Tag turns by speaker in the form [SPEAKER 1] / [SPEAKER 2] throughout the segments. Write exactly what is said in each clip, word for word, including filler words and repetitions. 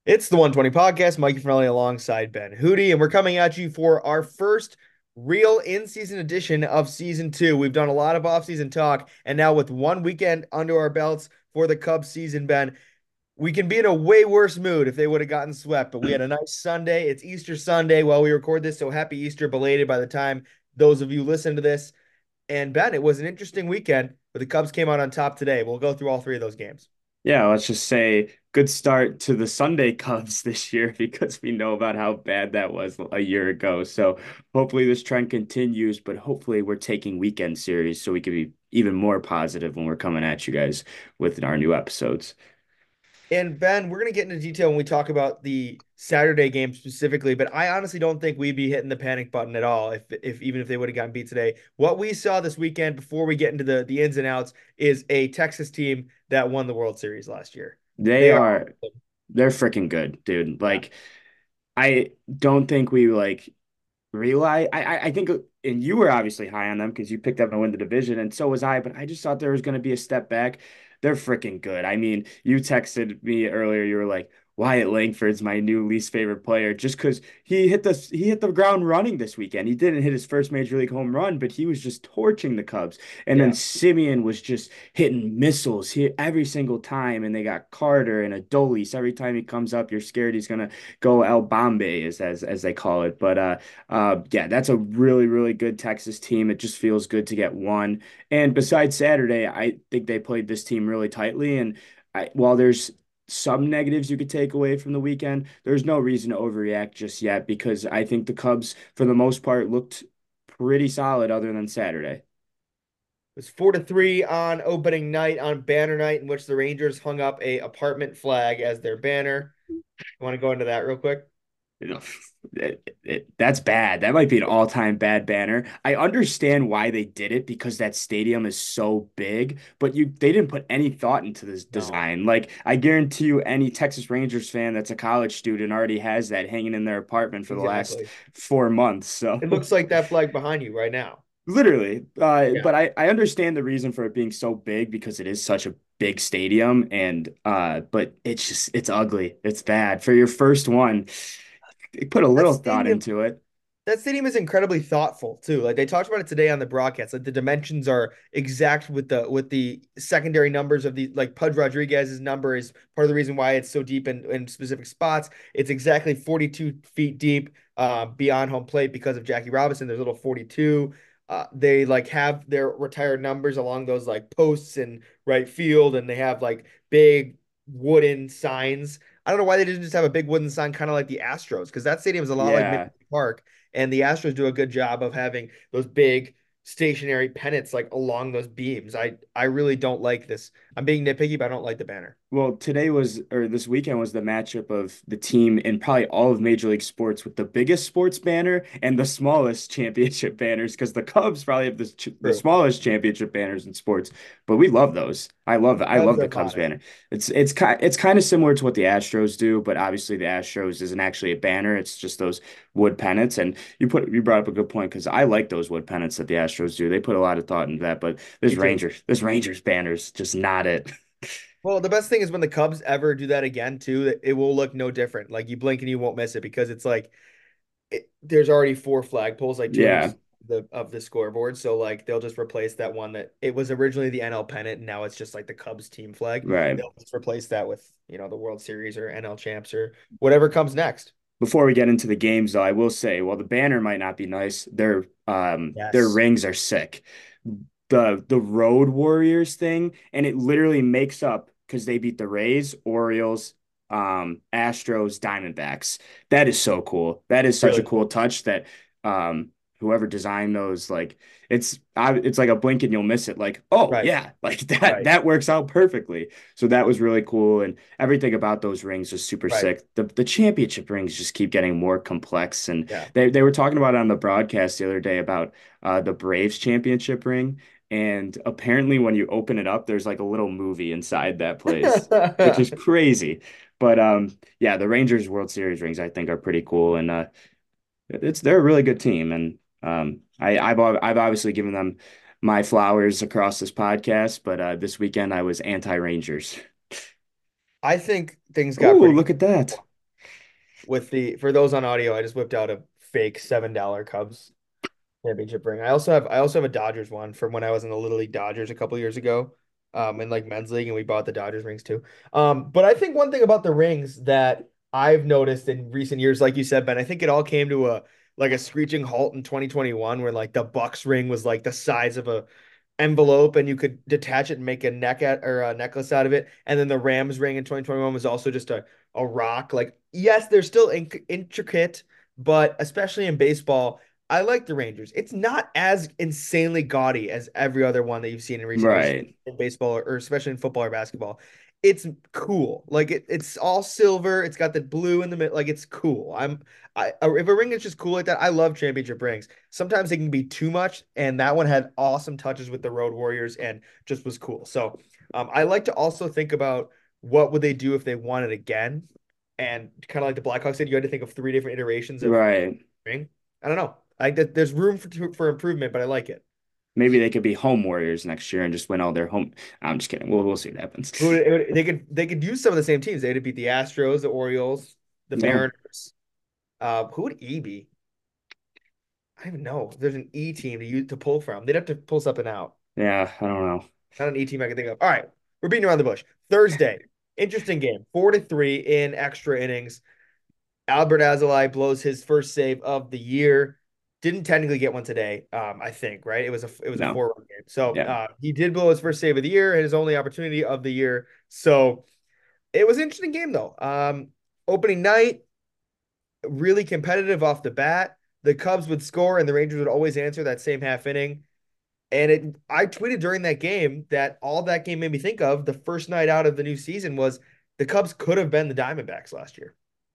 [SPEAKER 1] It's the one twenty podcast, Mikey Finelli alongside Ben Hootie, and we're coming at you for our first real in-season edition of season two. We've done a lot of off-season talk, and now with one weekend under our belts for the Cubs season, Ben, we can be in a way worse mood if they would have gotten swept. But we had a nice Sunday. It's Easter Sunday while we record this, so happy Easter belated by the time those of you listen to this. And Ben, it was an interesting weekend, but the Cubs came out on top today. We'll go through all three of those games.
[SPEAKER 2] Yeah, let's just say good start to the Sunday Cubs this year because we know about how bad that was a year ago. So hopefully this trend continues, but hopefully we're taking weekend series so we can be even more positive when we're coming at you guys with our new episodes.
[SPEAKER 1] And Ben, we're going to get into detail when we talk about the Saturday game specifically, but I honestly don't think we'd be hitting the panic button at all if if even if they would have gotten beat today. What we saw this weekend before we get into the the ins and outs is a Texas team that won the World Series last year.
[SPEAKER 2] They
[SPEAKER 1] They are
[SPEAKER 2] are they're freaking good, dude.
[SPEAKER 1] yeah.
[SPEAKER 2] Like I don't think we like realize I I I think and you were obviously high on them because you picked up to win the division, and so was I, but I just thought there was going to be a step back. They're freaking good. I mean, you texted me earlier, you were like, Wyatt Langford's my new least favorite player just because he hit the he hit the ground running this weekend. He didn't hit his first major league home run, but he was just torching the Cubs. And then
[SPEAKER 1] Yeah.
[SPEAKER 2] Simeon was just hitting missiles here every single time. And they got Carter and Adolis. Every time he comes up, you're scared he's gonna go El Bombe, as as as they call it. But uh uh, yeah, that's a really, really good Texas team. It just feels good to get one. And besides Saturday, I think they played this team really tightly. And I, while there's some negatives you could take away from the weekend, there's no reason to overreact just yet because I think the Cubs, for the most part, looked pretty solid other than Saturday.
[SPEAKER 1] It was four to three on opening night on banner night in which the Rangers hung up a apartment flag as their banner. You want to go into that real quick?
[SPEAKER 2] You know, it, it, that's bad. That might be an all-time bad banner. I understand why they did it because that stadium is so big, but you they didn't put any thought into this
[SPEAKER 1] No,
[SPEAKER 2] design. Like I guarantee you any Texas Rangers fan that's a college student already has that hanging in their apartment for the last
[SPEAKER 1] exactly.
[SPEAKER 2] four months. So
[SPEAKER 1] It looks like that flag behind you right now.
[SPEAKER 2] literally, uh,
[SPEAKER 1] Yeah.
[SPEAKER 2] but I, I understand the reason for it being so big because it is such a big stadium and uh but it's just it's ugly. It's bad. For your first one, they put a
[SPEAKER 1] That
[SPEAKER 2] little thought
[SPEAKER 1] stadium
[SPEAKER 2] into it.
[SPEAKER 1] That stadium is incredibly thoughtful too. Like they talked about it today on the broadcast. Like the dimensions are exact with the with the secondary numbers of the like Pudge Rodriguez's number is part of the reason why it's so deep in, in specific spots. It's exactly forty-two feet deep uh, beyond home plate because of Jackie Robinson. There's a little forty-two. Uh, they like have their retired numbers along those like posts in right field, and they have like big wooden signs. I don't know why they didn't just have a big wooden sign, kind of like the Astros, because that stadium is a lot like Minute
[SPEAKER 2] Yeah.
[SPEAKER 1] Park and the Astros do a good job of having those big stationary pennants like along those beams. I I really don't like this. I'm being nitpicky, but I don't like the banner.
[SPEAKER 2] Well, today was, or this weekend was the matchup of the team in probably all of Major League Sports with the biggest sports banner and the smallest championship banners, because the Cubs probably have the, ch- the
[SPEAKER 1] True.
[SPEAKER 2] smallest championship banners in sports, but we love those. I love I
[SPEAKER 1] Cubs
[SPEAKER 2] love
[SPEAKER 1] are
[SPEAKER 2] the Cubs
[SPEAKER 1] modest.
[SPEAKER 2] banner. It's it's kind it's kind of similar to what the Astros do, but obviously the Astros isn't actually a banner. It's just those wood pennants. And you put you brought up a good point because I like those wood pennants that the Astros do. They put a lot of thought into that, but this
[SPEAKER 1] Me too.
[SPEAKER 2] Rangers this Rangers banner's just not it.
[SPEAKER 1] Well, the best thing is when the Cubs ever do that again too, that it will look no different. Like you blink and you won't miss it because it's like it, there's already four flagpoles, like two on
[SPEAKER 2] Yeah.
[SPEAKER 1] each the of the scoreboard. So like they'll just replace that one that it was originally the N L pennant, and now it's just like the Cubs team flag.
[SPEAKER 2] Right.
[SPEAKER 1] They'll just replace that with, you know, the World Series or N L champs or whatever comes next.
[SPEAKER 2] Before we get into the games, though, I will say, while the banner might not be nice, their um their
[SPEAKER 1] Yes.
[SPEAKER 2] rings are sick. The the Road Warriors thing, and it literally makes up because they beat the Rays, Orioles, um, Astros, Diamondbacks. That is so cool. That is such a
[SPEAKER 1] Really
[SPEAKER 2] cool
[SPEAKER 1] cool.
[SPEAKER 2] touch that um whoever designed those, like it's I, it's like a blink and you'll miss it. Like, oh
[SPEAKER 1] Right.
[SPEAKER 2] yeah, like that
[SPEAKER 1] Right.
[SPEAKER 2] that works out perfectly. So that was really cool, and everything about those rings was super
[SPEAKER 1] Right.
[SPEAKER 2] sick. The the championship rings just keep getting more complex, and
[SPEAKER 1] Yeah.
[SPEAKER 2] they they were talking about it on the broadcast the other day about uh the Braves championship ring. And apparently, when you open it up, there's like a little movie inside that place, which is crazy. But um, yeah, the Rangers World Series rings I think are pretty cool, and uh, it's they're a really good team. And um, I I've al- I've obviously given them my flowers across this podcast, but uh, this weekend I was anti-Rangers.
[SPEAKER 1] I think things got
[SPEAKER 2] Oh,
[SPEAKER 1] pretty
[SPEAKER 2] look at that!
[SPEAKER 1] with the for those on audio, I just whipped out a fake seven dollar Cubs championship ring. I also have I also have a Dodgers one from when I was in the Little League Dodgers a couple years ago, um, in like men's league, and we bought the Dodgers rings too. Um, but I think one thing about the rings that I've noticed in recent years, like you said, Ben, I think it all came to a like a screeching halt in twenty twenty-one, where like the Bucks ring was like the size of a envelope and you could detach it and make a neck at or a necklace out of it. And then the Rams ring in twenty twenty-one was also just a, a rock. Like, yes, they're still in intricate, but especially in baseball, I like the Rangers. It's not as insanely gaudy as every other one that you've seen in recent years
[SPEAKER 2] Right.
[SPEAKER 1] in baseball or, or especially in football or basketball. It's cool. Like it, it's all silver. It's got the blue in the middle. Like it's cool. I'm I if a ring is just cool like that, I love championship rings. Sometimes they can be too much, and that one had awesome touches with the Road Warriors and just was cool. So um, I like to also think about what would they do if they won it again, and kind of like the Blackhawks said, you had to think of three different iterations of
[SPEAKER 2] Right.
[SPEAKER 1] ring. I don't know. I think that there's room for for improvement, but I like it.
[SPEAKER 2] Maybe they could be home warriors next year and just win all their home. I'm just kidding. We'll we'll see what happens.
[SPEAKER 1] Who would- it would- They could they could use some of the same teams. They would beat the Astros, the Orioles, the
[SPEAKER 2] Yeah.
[SPEAKER 1] Mariners. Uh, who would E be? I don't even know. There's an E team to use to pull from. They'd have to pull something out.
[SPEAKER 2] Yeah. I don't know.
[SPEAKER 1] Not an E team I can think of. All right, we're beating around the bush. Thursday, interesting game. Four to three in extra innings. Albert Azalai blows his first save of the year. Didn't technically get one today, um, I think, right? It was a it was a
[SPEAKER 2] No.
[SPEAKER 1] four run game. So
[SPEAKER 2] Yeah.
[SPEAKER 1] uh, he did blow his first save of the year, his only opportunity of the year. So it was an interesting game though. Um, opening night, really competitive off the bat. The Cubs would score, and the Rangers would always answer that same half inning. And it, I tweeted during that game that all that game made me think of the first night out of the new season was the Cubs could have been the Diamondbacks last year.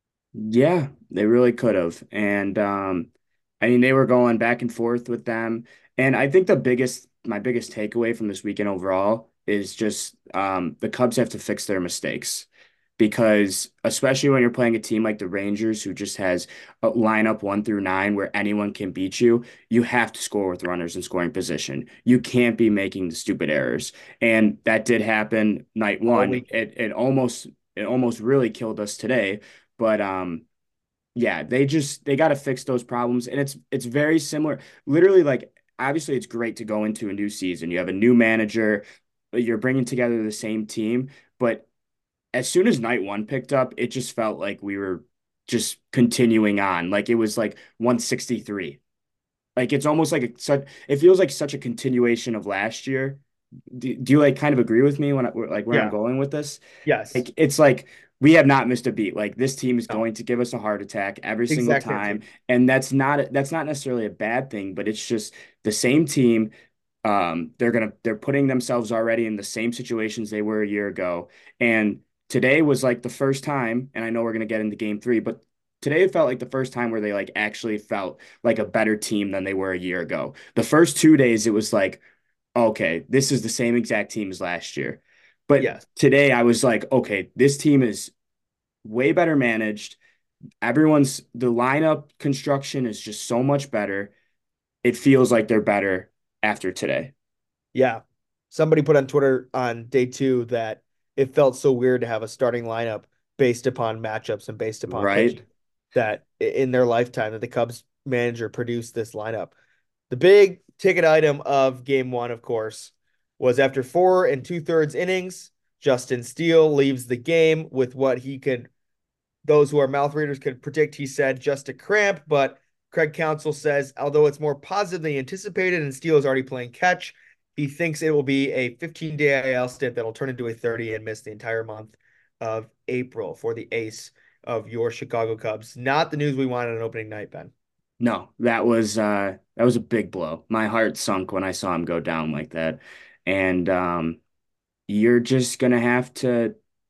[SPEAKER 2] Yeah, they really could have. And um, I mean, they were going back and forth with them. And I think the biggest, my biggest takeaway from this weekend overall is just um, the Cubs have to fix their mistakes because especially when you're playing a team like the Rangers, who just has a lineup one through nine where anyone can beat you, you have to score with runners in scoring position. You can't be making the stupid errors. And that did happen night
[SPEAKER 1] All
[SPEAKER 2] one.
[SPEAKER 1] weekend.
[SPEAKER 2] It it almost it almost really killed us today. But um, yeah, they just they got to fix those problems, and it's it's very similar. Literally, like obviously, it's great to go into a new season. You have a new manager, you're bringing together the same team, but as soon as night one picked up, it just felt like we were just continuing on. Like it was like one sixty-three. Like it's almost like a, such. It feels like such a continuation of last year. Do, do you like kind of agree with me when I, like where I'm
[SPEAKER 1] Yeah.
[SPEAKER 2] going with this?
[SPEAKER 1] Yes.
[SPEAKER 2] Like it's like we have not missed a beat. Like this team is
[SPEAKER 1] No.
[SPEAKER 2] going to give us a heart attack every single
[SPEAKER 1] Exact same
[SPEAKER 2] time,
[SPEAKER 1] team.
[SPEAKER 2] and that's not that's not necessarily a bad thing, but it's just the same team. Um, they're gonna they're putting themselves already in the same situations they were a year ago, and today was like the first time. And I know we're gonna get into game three, but today it felt like the first time where they like actually felt like a better team than they were a year ago. The first two days it was like okay, this is the same exact team as last year. But
[SPEAKER 1] Yes.
[SPEAKER 2] today I was like, okay, this team is way better managed. Everyone's the lineup construction is just so much better. It feels like they're better after today.
[SPEAKER 1] Yeah. Somebody put on Twitter on day two that it felt so weird to have a starting lineup based upon matchups and based upon
[SPEAKER 2] Right?
[SPEAKER 1] pitching that in their lifetime that the Cubs manager produced this lineup. The big ticket item of game one, of course, was after four and two thirds innings, Justin Steele leaves the game with what he could, those who are mouth readers could predict, he said, just a cramp. But Craig Counsell says, although it's more positive than anticipated and Steele is already playing catch, he thinks it will be a fifteen day I L stint that'll turn into a thirty and miss the entire month of April for the ace of your Chicago Cubs. Not the news we wanted on opening night, Ben.
[SPEAKER 2] No, that was uh that was a big blow. My heart sunk when I saw him go down like that. And um you're just gonna have to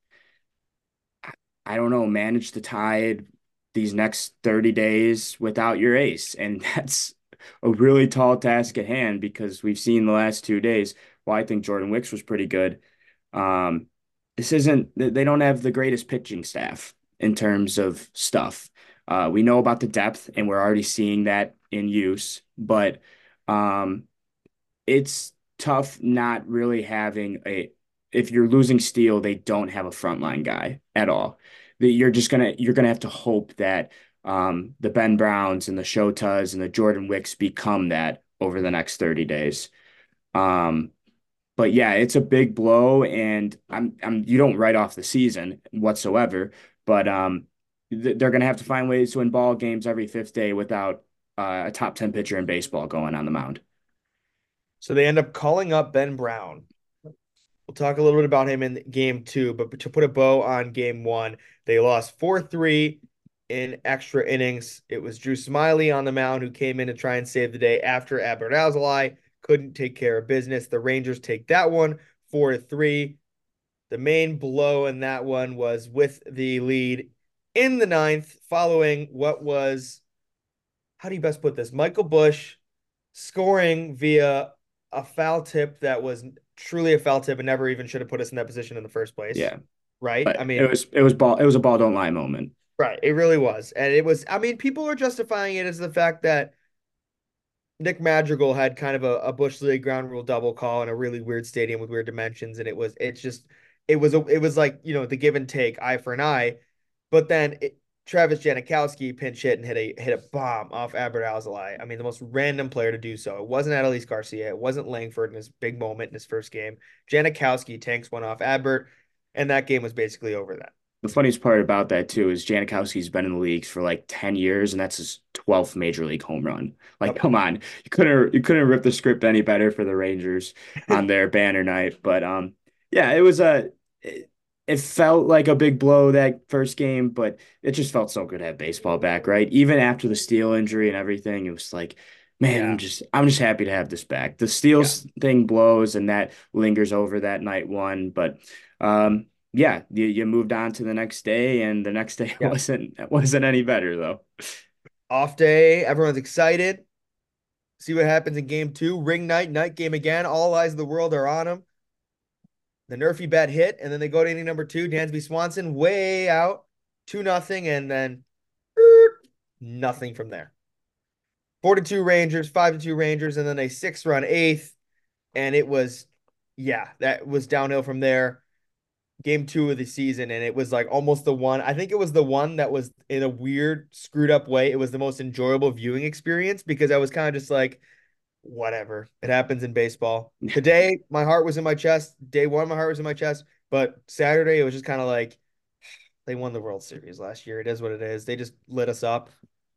[SPEAKER 2] I don't know, manage the tide these next thirty days without your ace. And that's a really tall task at hand because we've seen the last two days. Well, I think Jordan Wicks was pretty good. Um, this isn't, they don't have the greatest pitching staff in terms of stuff. Uh, we know about the depth, and we're already seeing that in use, but um, it's tough not really having a, if you're losing Steele, they don't have a frontline guy at all. that you're just gonna you're gonna have to hope that um, the Ben Browns and the Shotas and the Jordan Wicks become that over the next thirty days. Um, but yeah, it's a big blow, and I'm I'm you don't write off the season whatsoever, but um, th- they're gonna have to find ways to win ball games every fifth day without uh, a top ten pitcher in baseball going on the mound.
[SPEAKER 1] So they end up calling up Ben Brown. We'll talk a little bit about him in game two, but to put a bow on game one, they lost four three in extra innings. It was Drew Smiley on the mound who came in to try and save the day after Albert Alzolay couldn't take care of business. The Rangers take that one four to three. The main blow in that one was with the lead in the ninth, following what was, how do you best put this? Michael Busch scoring via a foul tip that was truly a foul tip and never even should have put us in that position in the first place.
[SPEAKER 2] Yeah,
[SPEAKER 1] Right? I
[SPEAKER 2] but it
[SPEAKER 1] mean,
[SPEAKER 2] was it was ball it was a ball don't lie moment.
[SPEAKER 1] right. It really was. And it was, I mean, people are justifying it as the fact that Nick Madrigal had kind of a, a Bush League ground rule double call in a really weird stadium with weird dimensions. And it was, it's just, it was, a, it was like, you know, the give and take eye for an eye. But then it, Travis Janikowski pinch hit and hit a hit a bomb off Albert Alzolay. I mean, the most random player to do so. It wasn't Adolis Garcia. It wasn't Langford in his big moment in his first game. Janikowski tanks one off Albert, and that game was basically over then.
[SPEAKER 2] The funniest part about that too is Janikowski's been in the leagues for like ten years, and that's his twelfth major league home run. Like,
[SPEAKER 1] Yep.
[SPEAKER 2] come on. You couldn't you couldn't rip the script any better for the Rangers on their banner night. But um yeah, it was a it, it felt like a big blow that first game, but it just felt so good to have baseball back, right? Even after the Steele injury and everything, it was like, man, I'm
[SPEAKER 1] Yeah.
[SPEAKER 2] just I'm just happy to have this back. The
[SPEAKER 1] Yeah.
[SPEAKER 2] Steele thing blows and that lingers over that night one, but um yeah, you, you moved on to the next day, and the next day
[SPEAKER 1] Yeah.
[SPEAKER 2] wasn't wasn't any better though.
[SPEAKER 1] Off day. Everyone's excited. See what happens in game two. Ring night, night game again. All eyes of the world are on him. The Nerfy bat hit, and then they go to inning number two. Dansby Swanson way out, two nothing, and then nothing from there. Four to two Rangers, five to two Rangers, and then a six run eighth, and it was, yeah, that was downhill from there. Game two of the season, and it was like almost the one. I think it was the one that was in a weird, screwed up way. It was the most enjoyable viewing experience because I was kind of just like, whatever. It happens in baseball. Today, my heart was in my chest. Day one, my heart was in my chest. But Saturday, it was just kind of like they won the World Series last year. It is what it is. They just lit us up.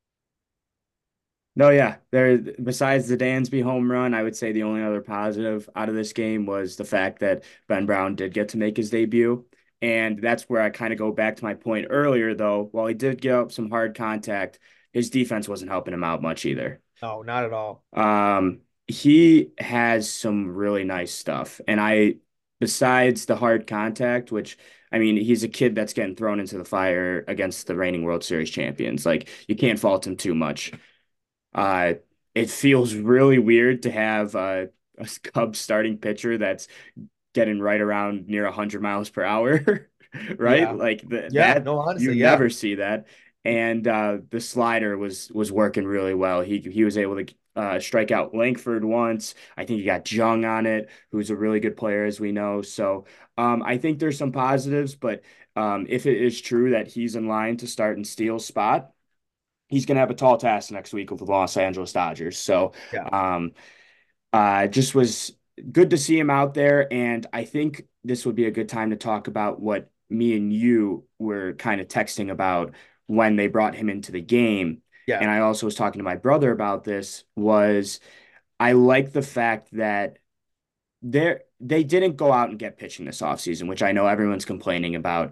[SPEAKER 2] No, yeah. There, besides the Dansby home run, I would say the only other positive out of this game was the fact that Ben Brown did get to make his debut. And that's where I kind of go back to my point earlier, though. While he did give up some hard contact, his defense wasn't helping him out much either.
[SPEAKER 1] No, not at all.
[SPEAKER 2] Um, he has some really nice stuff. And I, besides the hard contact, which I mean, he's a kid that's getting thrown into the fire against the reigning World Series champions. Like, you can't fault him too much. Uh, it feels really weird to have uh, a Cubs starting pitcher that's getting right around near one hundred miles per hour, right?
[SPEAKER 1] Yeah.
[SPEAKER 2] Like the,
[SPEAKER 1] Yeah.
[SPEAKER 2] that
[SPEAKER 1] No,
[SPEAKER 2] you
[SPEAKER 1] honestly, yeah.
[SPEAKER 2] never see that. And uh, the slider was was working really well. He he was able to uh, strike out Langford once. I think he got Jung on it, who's a really good player, as we know. So um, I think there's some positives, but um, if it is true that he's in line to start in Steele's spot, he's going to have a tall task next week with the Los Angeles Dodgers. So,
[SPEAKER 1] Yeah.
[SPEAKER 2] um, uh, just was good to see him out there. And I think this would be a good time to talk about what me and you were kind of texting about when they brought him into the game.
[SPEAKER 1] Yeah.
[SPEAKER 2] And I also was talking to my brother about this was I like the fact that they're, they didn't go out and get pitching this offseason, which I know everyone's complaining about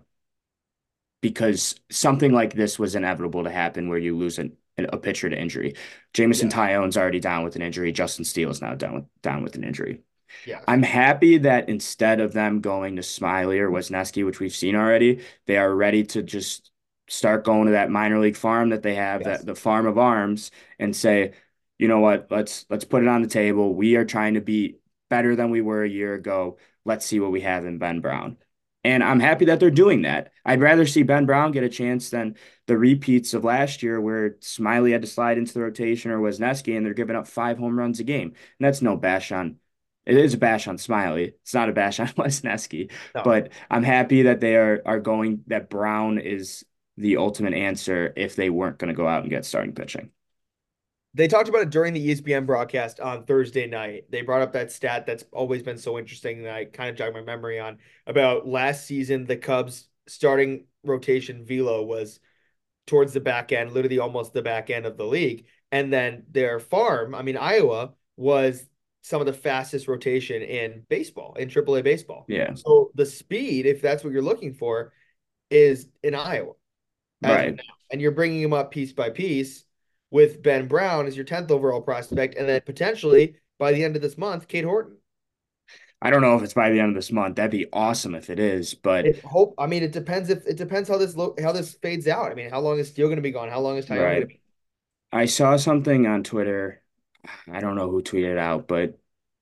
[SPEAKER 2] because something like this was inevitable to happen where you lose an, a pitcher to injury. Jameson
[SPEAKER 1] Yeah.
[SPEAKER 2] Taillon's already down with an injury. Justin Steele is now down with, down with an injury.
[SPEAKER 1] Yes.
[SPEAKER 2] I'm happy that instead of them going to Smiley or Wisniewski, which we've seen already, they are ready to just start going to that minor league farm that they have, that
[SPEAKER 1] Yes.
[SPEAKER 2] the farm of arms, and say, you know what, let's let's put it on the table. We are trying to be better than we were a year ago. Let's see what we have in Ben Brown. And I'm happy that they're doing that. I'd rather see Ben Brown get a chance than the repeats of last year where Smiley had to slide into the rotation or Wisniewski and they're giving up five home runs a game. And that's no bash on It is a bash on Smiley. It's not a bash on Lesneski,
[SPEAKER 1] No.
[SPEAKER 2] but I'm happy that they are are going that Brown is the ultimate answer if they weren't going to go out and get starting pitching.
[SPEAKER 1] They talked about it during the E S P N broadcast on Thursday night. They brought up that stat that's always been so interesting that I kind of jogged my memory on about last season. The Cubs starting rotation velo was towards the back end, literally almost the back end of the league. And then their farm, I mean, Iowa was some of the fastest rotation in baseball, in triple A baseball.
[SPEAKER 2] Yeah,
[SPEAKER 1] So the speed, if that's what you're looking for, is in Iowa as of
[SPEAKER 2] right.
[SPEAKER 1] now. And you're bringing him up piece by piece with Ben Brown as your tenth overall prospect. And then potentially by the end of this month, Kate Horton.
[SPEAKER 2] I don't know if it's by the end of this month. That'd be awesome if it is, but
[SPEAKER 1] It hope. I mean, it depends if it depends how this lo- how this fades out. I mean, how long is Steele going to be gone? How long is Tyone going to
[SPEAKER 2] right.
[SPEAKER 1] be?
[SPEAKER 2] I saw something on Twitter. I don't know who tweeted it out, but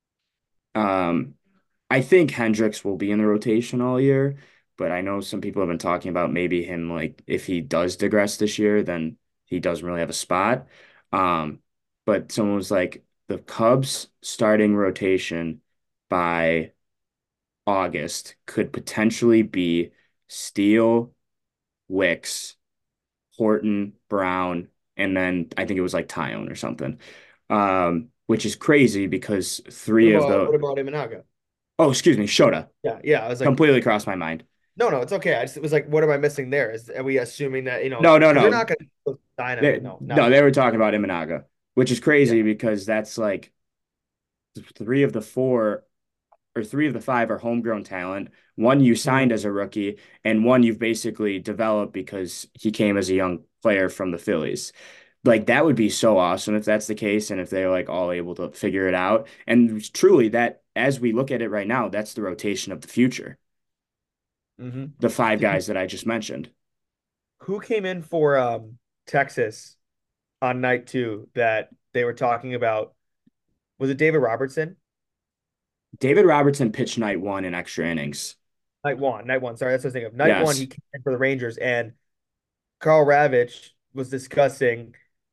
[SPEAKER 2] um, I think Hendricks will be in the rotation all year. But I know some people have been talking about maybe him like if he does digress this year, then he doesn't really have a spot. Um, but someone was like the Cubs starting rotation by August could potentially be Steele, Wicks, Horton, Brown, and then I think it was like Tyone or something. Um, which is crazy because
[SPEAKER 1] What
[SPEAKER 2] three of
[SPEAKER 1] about what
[SPEAKER 2] the
[SPEAKER 1] about Imanaga?
[SPEAKER 2] oh, excuse me, Shota
[SPEAKER 1] Yeah, yeah. I was like,
[SPEAKER 2] completely crossed my mind.
[SPEAKER 1] no, no, it's okay. I just it was like, what am I missing there? Is are we assuming that you know
[SPEAKER 2] No, no,
[SPEAKER 1] because they're
[SPEAKER 2] no.
[SPEAKER 1] not going to sign him?
[SPEAKER 2] They,
[SPEAKER 1] No, not
[SPEAKER 2] no, they were talking about Imanaga, which is
[SPEAKER 1] yeah.
[SPEAKER 2] crazy because that's like three of the four or three of the five are homegrown talent. One you signed
[SPEAKER 1] Mhm.
[SPEAKER 2] as a rookie, and one you've basically developed because he came as a young player from the Phillies. Like that would be so awesome if that's the case, and if they're like all able to figure it out. And truly, that as we look at it right now, that's the rotation of the future.
[SPEAKER 1] Mhm.
[SPEAKER 2] The five
[SPEAKER 1] Did you
[SPEAKER 2] guys that I just mentioned.
[SPEAKER 1] who came in for um Texas on night two that they were talking about? Was it David Robertson?
[SPEAKER 2] David Robertson pitched night one in extra innings.
[SPEAKER 1] Night one, night one. Sorry, that's what I was thinking of. Night one, he
[SPEAKER 2] Yes.
[SPEAKER 1] came in for the Rangers, and Carl Ravitch was discussing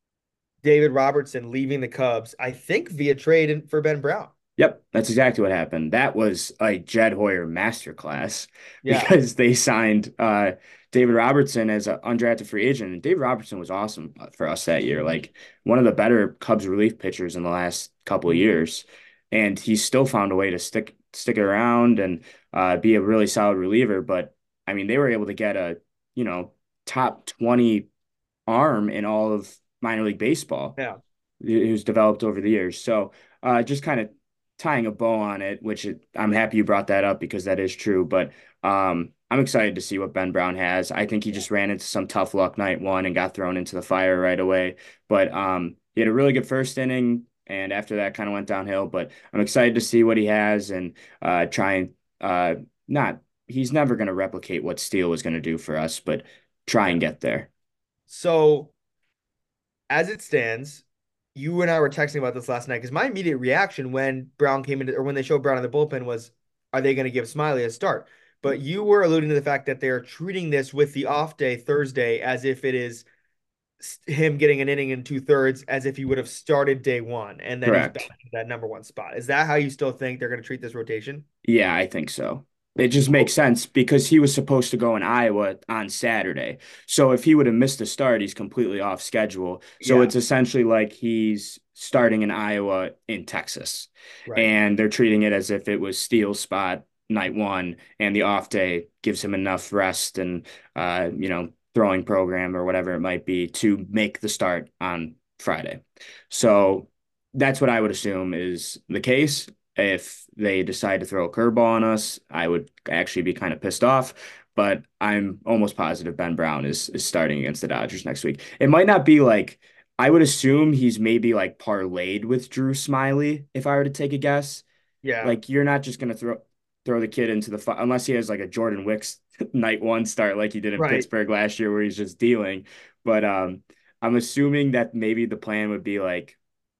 [SPEAKER 1] David Robertson leaving the Cubs, I think via trade in, for Ben Brown.
[SPEAKER 2] Yep, that's exactly what happened. That was a Jed Hoyer masterclass
[SPEAKER 1] Yeah.
[SPEAKER 2] because they signed uh, David Robertson as an undrafted free agent. And David Robertson was awesome for us that year, like one of the better Cubs relief pitchers in the last couple of
[SPEAKER 1] Mhm.
[SPEAKER 2] years. And he still found a way to stick stick it around and uh, be a really solid reliever. But I mean, they were able to get a, you know, top twenty arm in all of minor league baseball
[SPEAKER 1] Yeah.
[SPEAKER 2] who's developed over the years. So uh, just kind of tying a bow on it, which it, I'm happy you brought that up because that is true. But um, I'm excited to see what Ben Brown has. I think he just ran into some tough luck night one and got thrown into the fire right away. But um, he had a really good first inning. And after that, kind of went downhill. But I'm excited to see what he has and uh, try and uh, not, he's never going to replicate what Steele was going to do for us, but try
[SPEAKER 1] Yeah.
[SPEAKER 2] and get there.
[SPEAKER 1] So as it stands, you and I were texting about this last night because my immediate reaction when Brown came into or when they showed Brown in the bullpen was, are they going to give Smiley a start? But you were alluding to the fact that they are treating this with the off day Thursday as if it is him getting an inning in two thirds, as if he would have started day one, and then he's back
[SPEAKER 2] Correct.
[SPEAKER 1] to that number one spot. Is that how you still think they're going to treat this rotation?
[SPEAKER 2] Yeah, I think so. It just makes
[SPEAKER 1] Okay.
[SPEAKER 2] sense because he was supposed to go in Iowa on Saturday. So if he would have missed the start, he's completely off schedule. So
[SPEAKER 1] Yeah.
[SPEAKER 2] it's essentially like he's starting in Iowa in Texas.
[SPEAKER 1] Right.
[SPEAKER 2] And they're treating it as if it was Steele's spot night one, and the off day gives him enough rest and uh, you know, throwing program or whatever it might be to make the start on Friday. So that's what I would assume is the case. If they decide to throw a curveball on us, I would actually be kind of pissed off. But I'm almost positive Ben Brown is is starting against the Dodgers next week. It might not be like I would assume he's maybe like parlayed with Drew Smiley if I were to take a guess.
[SPEAKER 1] Yeah.
[SPEAKER 2] Like you're not just gonna throw throw the kid into the fi- unless he has like a Jordan Wicks night one start like he did in
[SPEAKER 1] Right.
[SPEAKER 2] Pittsburgh last year where he's just dealing. But um, I'm assuming that maybe the plan would be like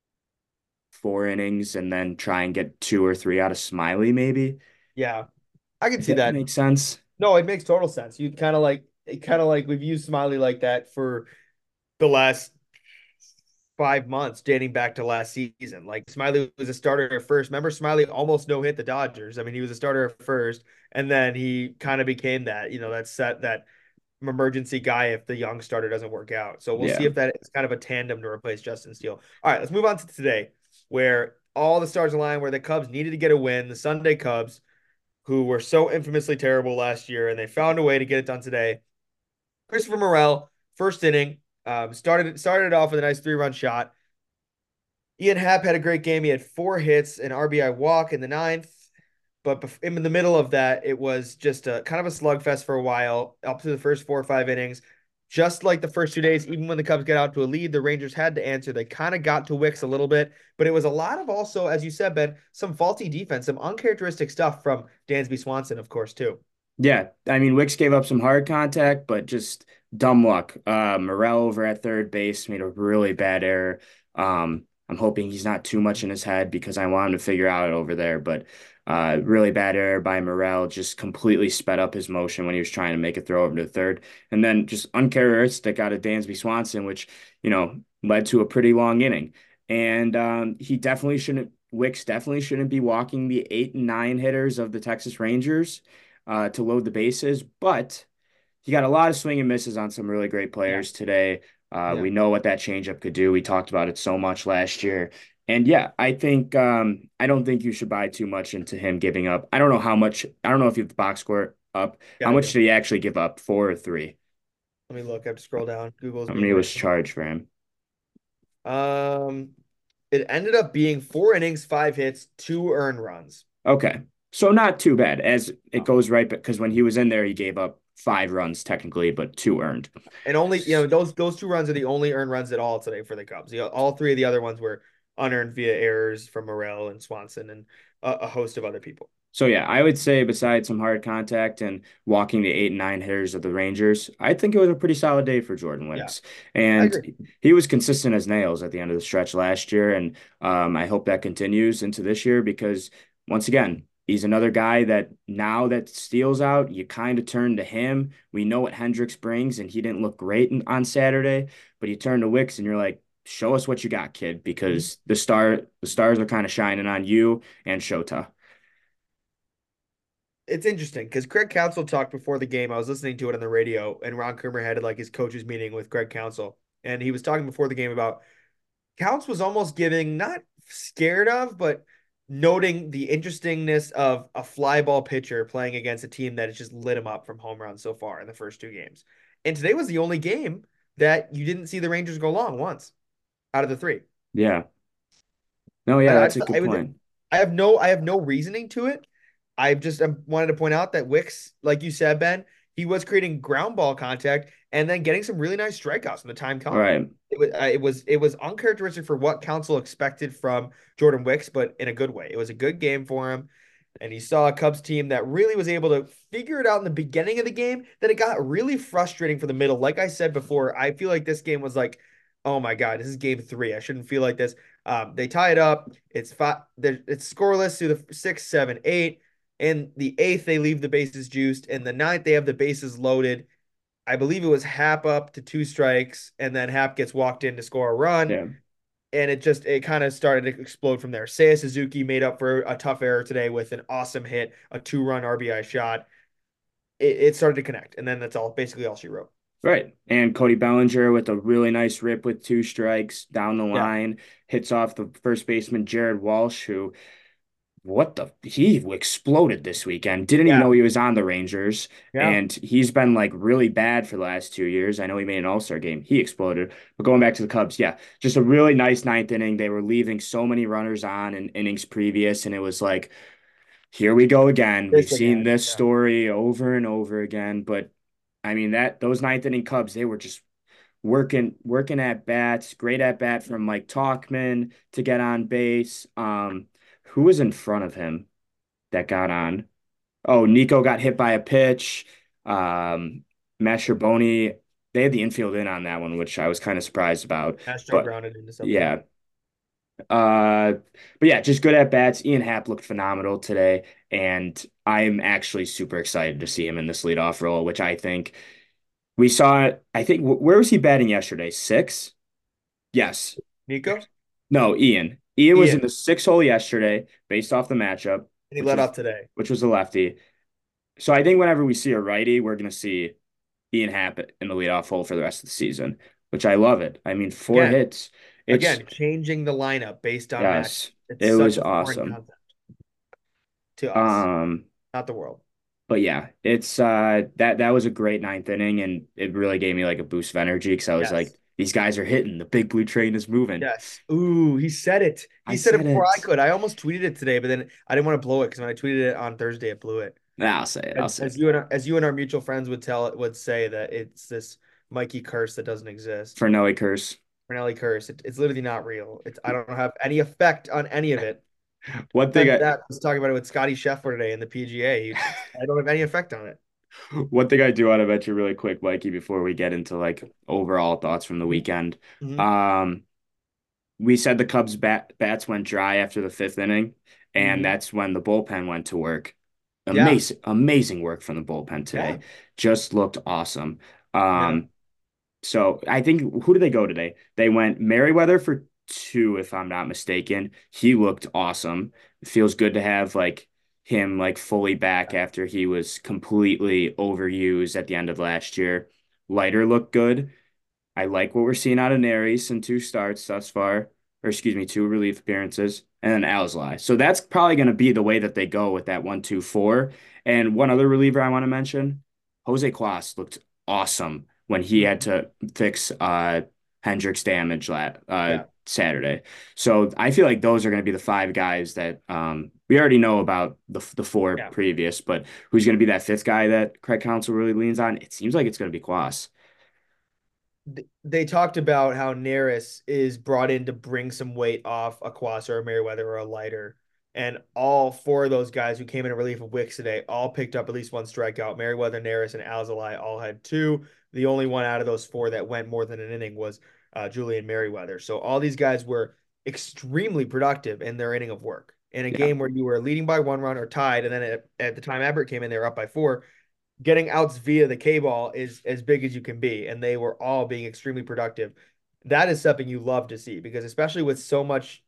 [SPEAKER 2] four innings and then try and get two or three out of Smiley, maybe,
[SPEAKER 1] Yeah. I can
[SPEAKER 2] if
[SPEAKER 1] see
[SPEAKER 2] that
[SPEAKER 1] that.
[SPEAKER 2] makes sense.
[SPEAKER 1] No, it makes total sense. You kind of like it kind of like we've used Smiley like that for the last five months dating back to last season. Like Smiley was a starter at first. Remember, Smiley almost no hit the Dodgers. I mean, he was a starter at first, and then he kind of became that, you know, that set that emergency guy if the young starter doesn't work out. So we'll see
[SPEAKER 2] Yeah.
[SPEAKER 1] if that is kind of a tandem to replace Justin Steele. All right, let's move on to today, where all the stars align, where the Cubs needed to get a win. The Sunday Cubs, who were so infamously terrible last year, and they found a way to get it done today. Christopher Morel, first inning, um, started started off with a nice three run shot. Ian Happ had a great game. He had four hits, an R B I walk in the ninth. But in the middle of that, it was just a kind of a slugfest for a while, up to the first four or five innings. Just like the first two days, even when the Cubs get out to a lead, the Rangers had to answer. They kind of got to Wicks a little bit, but it was a lot of also, as you said, Ben, some faulty defense, some uncharacteristic stuff from Dansby Swanson, of course, too.
[SPEAKER 2] Yeah, I mean, Wicks gave up some hard contact, but just dumb luck. Uh, Morel over at third base made a really bad error. Um, I'm hoping he's not too much in his head because I want him to figure out over there. But uh, really bad error by Morel, just completely sped up his motion when he was trying to make a throw over to third. And then just uncharacteristic out of Dansby Swanson, which, you know, led to a pretty long inning. And um, he definitely shouldn't, Wicks definitely shouldn't be walking the eight and nine hitters of the Texas Rangers uh, to load the bases, but he got a lot of swing and misses on some really great
[SPEAKER 1] Yeah.
[SPEAKER 2] players today. Uh,
[SPEAKER 1] Yeah.
[SPEAKER 2] we know what that changeup could do. We talked about it so much last year. And yeah, I think um, I don't think you should buy too much into him giving up. I don't know how much. I don't know if you have the box score up.
[SPEAKER 1] Yeah,
[SPEAKER 2] How
[SPEAKER 1] I
[SPEAKER 2] much
[SPEAKER 1] do.
[SPEAKER 2] did he actually give up? Four or three?
[SPEAKER 1] Let me look. I have to scroll down. Google's
[SPEAKER 2] How
[SPEAKER 1] being
[SPEAKER 2] many
[SPEAKER 1] great
[SPEAKER 2] was
[SPEAKER 1] to me.
[SPEAKER 2] charged for him?
[SPEAKER 1] Um, it ended up being four innings, five hits, two earned runs.
[SPEAKER 2] Okay, so not too bad as it
[SPEAKER 1] Oh.
[SPEAKER 2] goes right, because when he was in there, he gave up five runs technically, but two earned.
[SPEAKER 1] And only, you know, those those two runs are the only earned runs at all today for the Cubs. You know, all three of the other ones were unearned via errors from Morel and Swanson and a, a host of other people.
[SPEAKER 2] So yeah, I would say besides some hard contact and walking the eight and nine hitters of the Rangers, I think it was a pretty solid day for Jordan
[SPEAKER 1] Yeah,
[SPEAKER 2] Wicks.
[SPEAKER 1] I
[SPEAKER 2] And
[SPEAKER 1] agree.
[SPEAKER 2] he was consistent as nails at the end of the stretch last year. And um, I hope that continues into this year because once again, he's another guy that now that Steele's out, you kind of turn to him. We know what Hendricks brings, and he didn't look great in, on Saturday, but you turn to Wicks and you're like, show us what you got, kid,
[SPEAKER 1] Mhm.
[SPEAKER 2] because the star the stars are kind of shining on you and Shota.
[SPEAKER 1] It's interesting because Craig Counsell talked before the game. I was listening to it on the radio, and Ron Coomer had like his coaches meeting with Craig Counsell, and he was talking before the game about Counts was almost giving not scared of, but noting the interestingness of a fly ball pitcher playing against a team that has just lit him up from home runs so far in the first two games. And today was the only game that you didn't see the Rangers go long once out of the three.
[SPEAKER 2] Yeah. No,
[SPEAKER 1] I,
[SPEAKER 2] yeah,
[SPEAKER 1] I
[SPEAKER 2] that's a
[SPEAKER 1] just
[SPEAKER 2] good
[SPEAKER 1] I would
[SPEAKER 2] point.
[SPEAKER 1] I have no I have no reasoning to it. I just I wanted to point out that Wicks, like you said, Ben, he was creating ground ball contact and then getting some really nice strikeouts when the time
[SPEAKER 2] All
[SPEAKER 1] come.
[SPEAKER 2] right.
[SPEAKER 1] It was uh, it was it was uncharacteristic for what Counsell expected from Jordan Wicks, but in a good way. It was a good game for him, and he saw a Cubs team that really was able to figure it out in the beginning of the game. Then it got really frustrating for the middle. Like I said before, I feel like this game was like, oh my god, this is game three. I shouldn't feel like this. Um, they tie it up. It's five. It's scoreless through the six, seven, eight. In the eighth, they leave the bases juiced. In the ninth, they have the bases loaded. I believe it was Hap up to two strikes, and then Hap gets walked in to score a run.
[SPEAKER 2] Yeah.
[SPEAKER 1] And it just it kind of started to explode from there. Seiya Suzuki made up for a tough error today with an awesome hit, a two-run R B I shot. It, it started to connect, and then that's all basically all she wrote.
[SPEAKER 2] Right. And Cody Bellinger with a really nice rip with two strikes down the
[SPEAKER 1] Yeah,
[SPEAKER 2] line, hits off the first baseman Jared Walsh, who what the he exploded this weekend. Didn't even
[SPEAKER 1] yeah,
[SPEAKER 2] know he was on the Rangers.
[SPEAKER 1] yeah.
[SPEAKER 2] And he's been like really bad for the last two years. I know he made an All-Star game. He exploded. But going back to the Cubs, yeah, just a really nice ninth inning. They were leaving so many runners on in innings previous, and it was like, here we go again. We've
[SPEAKER 1] This
[SPEAKER 2] seen
[SPEAKER 1] again.
[SPEAKER 2] this
[SPEAKER 1] Yeah.
[SPEAKER 2] story over and over again. But I mean that those ninth inning Cubs, they were just working working at bats. Great at bat from Mike Talkman to get on base. Um, who was in front of him that got on? Oh, Nico got hit by a pitch. Um, Masherboni, they had the infield in on that one, which I was kind of surprised about.
[SPEAKER 1] Astro
[SPEAKER 2] But
[SPEAKER 1] grounded into somebody.
[SPEAKER 2] yeah, uh, but yeah, just good at bats. Ian Happ looked phenomenal today, and I'm actually super excited to see him in this leadoff role, which I think we saw. I think where was he batting yesterday? Six? Yes.
[SPEAKER 1] Nico?
[SPEAKER 2] No, Ian. Ian was in
[SPEAKER 1] Ian.
[SPEAKER 2] the six hole yesterday based off the matchup,
[SPEAKER 1] And he
[SPEAKER 2] which
[SPEAKER 1] let
[SPEAKER 2] was
[SPEAKER 1] off today.
[SPEAKER 2] which was a lefty. So I think whenever we see a righty, we're gonna see Ian Happ in the leadoff hole for the rest of the season, which I love it. I mean, four
[SPEAKER 1] Again,
[SPEAKER 2] hits. It's
[SPEAKER 1] again, changing the lineup based on match.
[SPEAKER 2] yes,
[SPEAKER 1] It's
[SPEAKER 2] it
[SPEAKER 1] such
[SPEAKER 2] was
[SPEAKER 1] a foreign
[SPEAKER 2] awesome.
[SPEAKER 1] concept to us,
[SPEAKER 2] Um,
[SPEAKER 1] not the world.
[SPEAKER 2] but yeah, it's uh that that was a great ninth inning, and it really gave me like a boost of energy because I was
[SPEAKER 1] Yes.
[SPEAKER 2] like, these guys are hitting. The big blue train is moving.
[SPEAKER 1] Yes. Ooh, he said it.
[SPEAKER 2] I
[SPEAKER 1] He said it
[SPEAKER 2] said
[SPEAKER 1] before I
[SPEAKER 2] it.
[SPEAKER 1] could. I almost tweeted it today, but then I didn't want to blow it because when I tweeted it on Thursday, it blew it.
[SPEAKER 2] Nah, I'll say it. I'll
[SPEAKER 1] As,
[SPEAKER 2] say
[SPEAKER 1] as
[SPEAKER 2] it.
[SPEAKER 1] you and our, as you and our mutual friends would tell would say that it's this Mikey curse that doesn't exist.
[SPEAKER 2] Fernelli curse.
[SPEAKER 1] Fernelli curse. It, it's literally not real. It's I don't have any effect on any of it.
[SPEAKER 2] One thing
[SPEAKER 1] Said
[SPEAKER 2] I
[SPEAKER 1] that I was talking about it with Scotty Scheffler today in the P G A. He, I don't have any effect on it.
[SPEAKER 2] one thing I do want to mention really quick, Mikey, before we get into like overall thoughts from the weekend.
[SPEAKER 1] Mm-hmm.
[SPEAKER 2] Um, we said the Cubs bat bats went dry after the fifth inning, and
[SPEAKER 1] Mm-hmm.
[SPEAKER 2] that's when the bullpen went to work.
[SPEAKER 1] Yeah.
[SPEAKER 2] Amazing, amazing work from the bullpen
[SPEAKER 1] Yeah.
[SPEAKER 2] today. Just looked awesome.
[SPEAKER 1] Yeah.
[SPEAKER 2] Um, so I think who did they go today? They went Merriweather for two, if I'm not mistaken. He looked awesome. It feels good to have like him like fully back after he was completely overused at the end of last year. Leiter looked good. I like what we're seeing out of Neris in two starts thus far, or excuse me, two relief appearances, and then Alzolay. So that's probably going to be the way that they go with that one, two, four. And one other reliever I want to mention, Jose Cuas looked awesome when he had
[SPEAKER 1] Mhm.
[SPEAKER 2] to fix uh Hendricks damage lat uh
[SPEAKER 1] Yeah.
[SPEAKER 2] Saturday. So I feel like those are going to be the five guys that um we already know about the the four
[SPEAKER 1] Yeah.
[SPEAKER 2] previous, but who's going to be that fifth guy that Craig Counsell really leans on? It seems like it's going to be Cuas.
[SPEAKER 1] They talked about how Neris is brought in to bring some weight off a Quas or a Merriweather or a lighter. And all four of those guys who came in relief of Wicks today all picked up at least one strikeout. Merriweather, Neris, and Alzolay all had two. The only one out of those four that went more than an inning was uh, Julian Merriweather. So all these guys were extremely productive in their inning of work. In a
[SPEAKER 2] Yeah.
[SPEAKER 1] game where you were leading by one run or tied, and then at, at the time Everett came in, they were up by four, getting outs via the K ball is as big as you can be, and they were all being extremely productive. That is something you love to see because especially with so much,